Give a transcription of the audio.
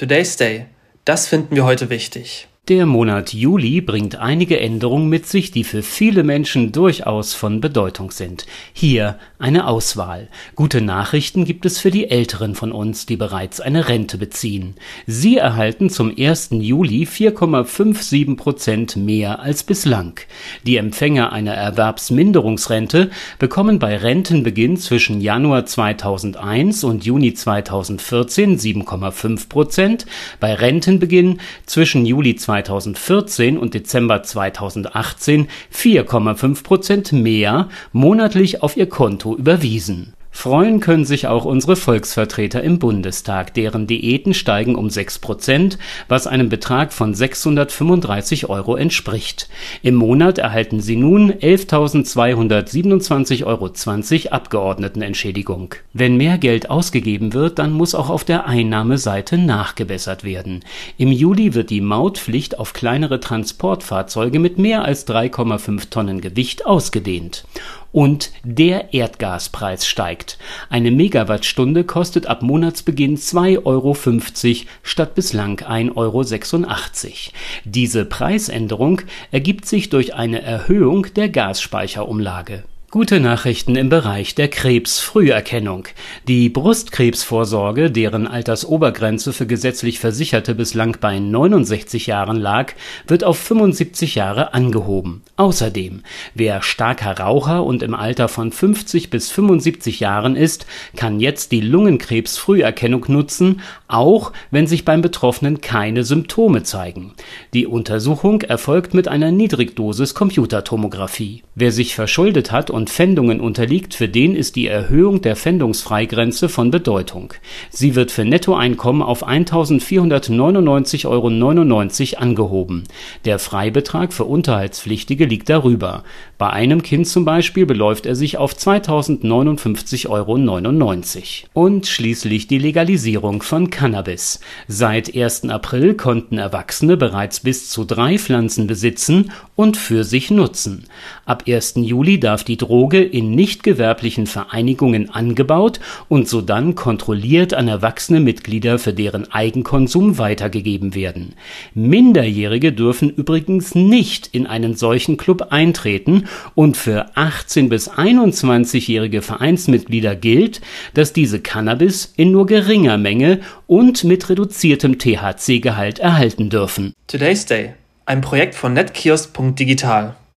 Today's Day. Das finden wir heute wichtig. Der Monat Juli bringt einige Änderungen mit sich, die für viele Menschen durchaus von Bedeutung sind. Hier eine Auswahl. Gute Nachrichten gibt es für die Älteren von uns, die bereits eine Rente beziehen. Sie erhalten zum 1. Juli 4,57% mehr als bislang. Die Empfänger einer Erwerbsminderungsrente bekommen bei Rentenbeginn zwischen Januar 2001 und Juni 2014 7,5%, bei Rentenbeginn zwischen Juli 2014 und Dezember 2018 4,5% mehr monatlich auf ihr Konto überwiesen. Freuen können sich auch unsere Volksvertreter im Bundestag, deren Diäten steigen um 6%, was einem Betrag von 635 € entspricht. Im Monat erhalten sie nun 11.227,20 € Abgeordnetenentschädigung. Wenn mehr Geld ausgegeben wird, dann muss auch auf der Einnahmeseite nachgebessert werden. Im Juli wird die Mautpflicht auf kleinere Transportfahrzeuge mit mehr als 3,5 Tonnen Gewicht ausgedehnt. Und der Erdgaspreis steigt. Eine Megawattstunde kostet ab Monatsbeginn 2,50 € statt bislang 1,86 €. Diese Preisänderung ergibt sich durch eine Erhöhung der Gasspeicherumlage. Gute Nachrichten im Bereich der Krebsfrüherkennung. Die Brustkrebsvorsorge, deren Altersobergrenze für gesetzlich Versicherte bislang bei 69 Jahren lag, wird auf 75 Jahre angehoben. Außerdem, wer starker Raucher und im Alter von 50 bis 75 Jahren ist, kann jetzt die Lungenkrebsfrüherkennung nutzen, auch wenn sich beim Betroffenen keine Symptome zeigen. Die Untersuchung erfolgt mit einer Niedrigdosis Computertomographie. Wer sich verschuldet hat und Pfändungen unterliegt, für den ist die Erhöhung der Pfändungsfreigrenze von Bedeutung. Sie wird für Nettoeinkommen auf 1.499,99 € angehoben. Der Freibetrag für Unterhaltspflichtige liegt darüber. Bei einem Kind zum Beispiel beläuft er sich auf 2.059,99 €. Und schließlich die Legalisierung von Cannabis. Seit 1. April konnten Erwachsene bereits bis zu 3 Pflanzen besitzen und für sich nutzen. Ab 1. Juli darf die Droge in nicht gewerblichen Vereinigungen angebaut und sodann kontrolliert an erwachsene Mitglieder für deren Eigenkonsum weitergegeben werden. Minderjährige dürfen übrigens nicht in einen solchen Club eintreten und für 18- bis 21-jährige Vereinsmitglieder gilt, dass diese Cannabis in nur geringer Menge und mit reduziertem THC-Gehalt erhalten dürfen. Today's Day. Ein Projekt von netkiosk.digital.